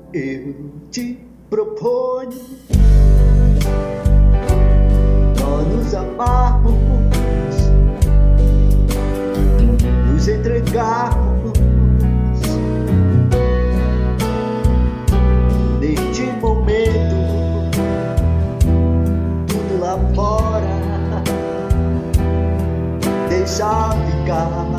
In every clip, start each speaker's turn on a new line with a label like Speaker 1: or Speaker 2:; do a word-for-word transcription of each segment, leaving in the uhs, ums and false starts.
Speaker 1: Eu te proponho, nós nos amarmos, nos entregarmos neste momento, tudo lá fora deixa ficar.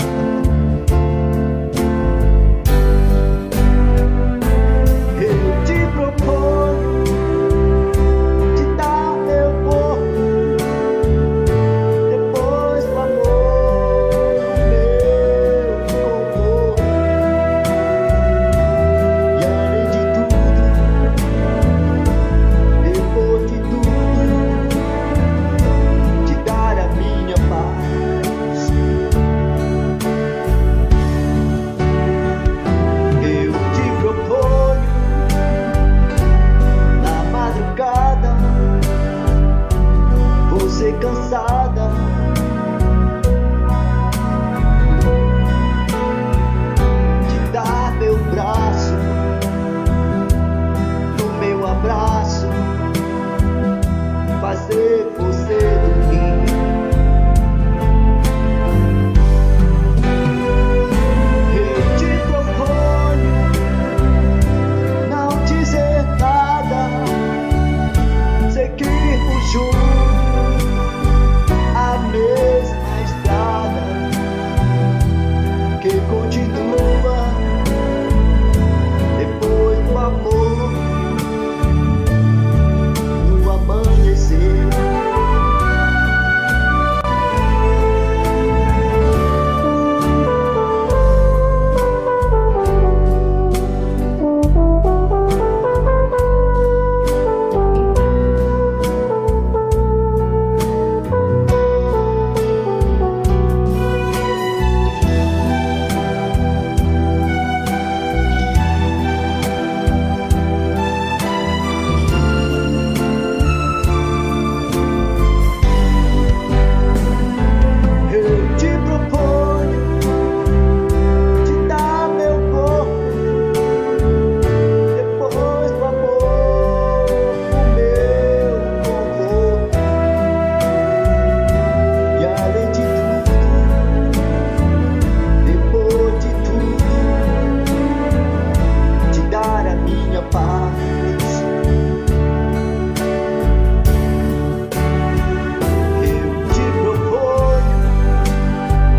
Speaker 1: Cansada de dar meu braço, no meu abraço, fazer você dormir. Eu te proponho não dizer nada, seguirmos juntos a mesma estrada que continua depois do amor, no amanhecer.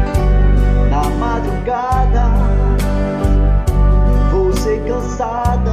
Speaker 1: Vou ser cansada